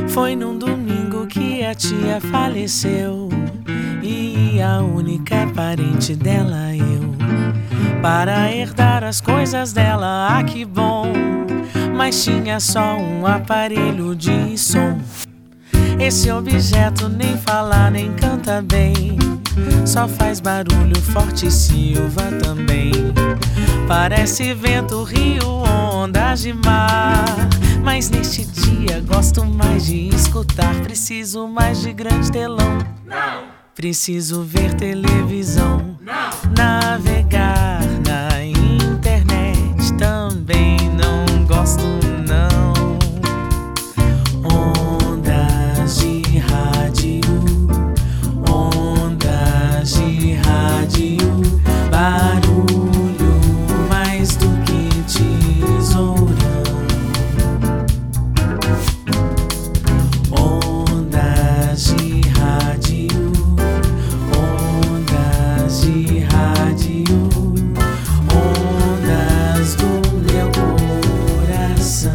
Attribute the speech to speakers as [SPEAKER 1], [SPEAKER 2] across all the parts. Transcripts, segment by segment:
[SPEAKER 1] Foi num domingo que a tia faleceu e a única parente dela eu, para herdar as coisas dela, ah que bom. Mas tinha só um aparelho de som. Esse objeto nem fala nem canta bem, só faz barulho forte e silva também. Parece vento, rio, ondas de mar. Mas neste dia gosto mais de escutar. Preciso mais de grande telão.
[SPEAKER 2] Não.
[SPEAKER 1] Preciso ver televisão.
[SPEAKER 2] Não.
[SPEAKER 1] Navegar na internet também não gosto não. Ondas de rádio, ondas de rádio, barulho mais do que tesourão. Ondas de rádio, ondas de rádio, ondas do meu coração.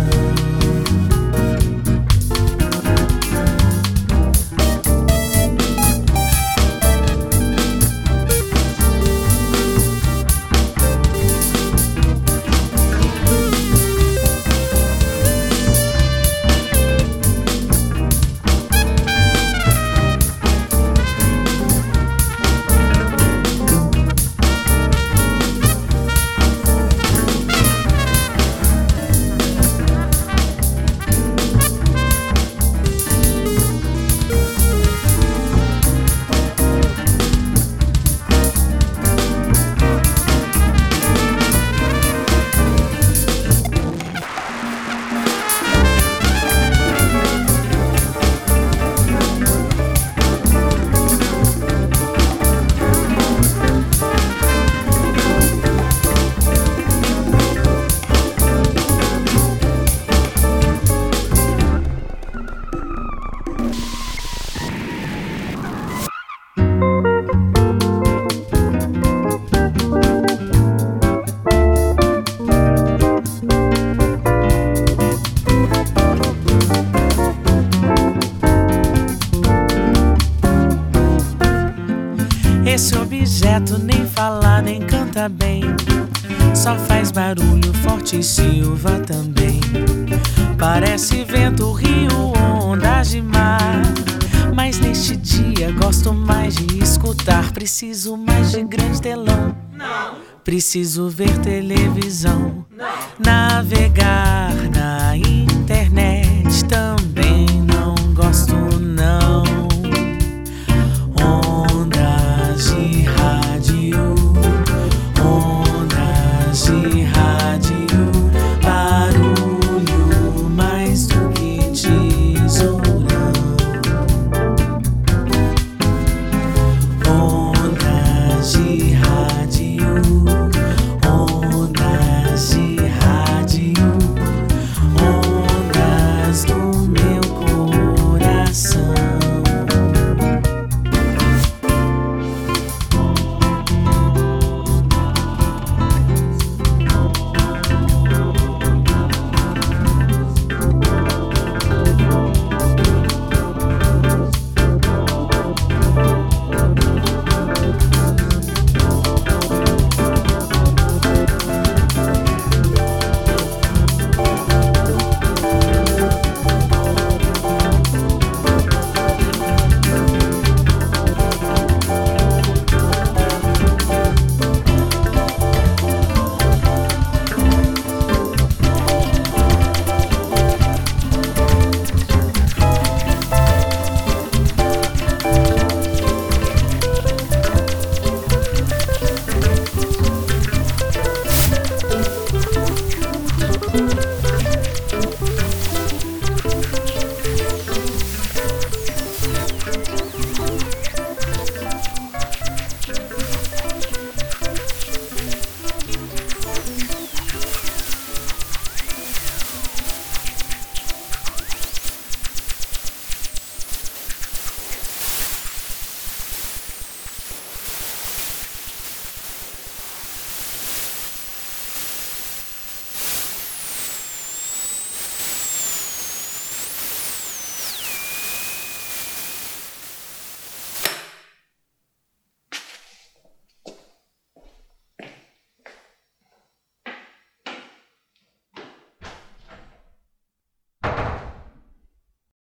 [SPEAKER 1] Esse objeto nem fala nem canta bem, só faz barulho forte e silva também. Parece vento, rio, ondas de mar. Mas neste dia gosto mais de escutar. Preciso mais de grande telão.
[SPEAKER 2] Não.
[SPEAKER 1] Preciso ver televisão.
[SPEAKER 2] Não.
[SPEAKER 1] Navegar na internet também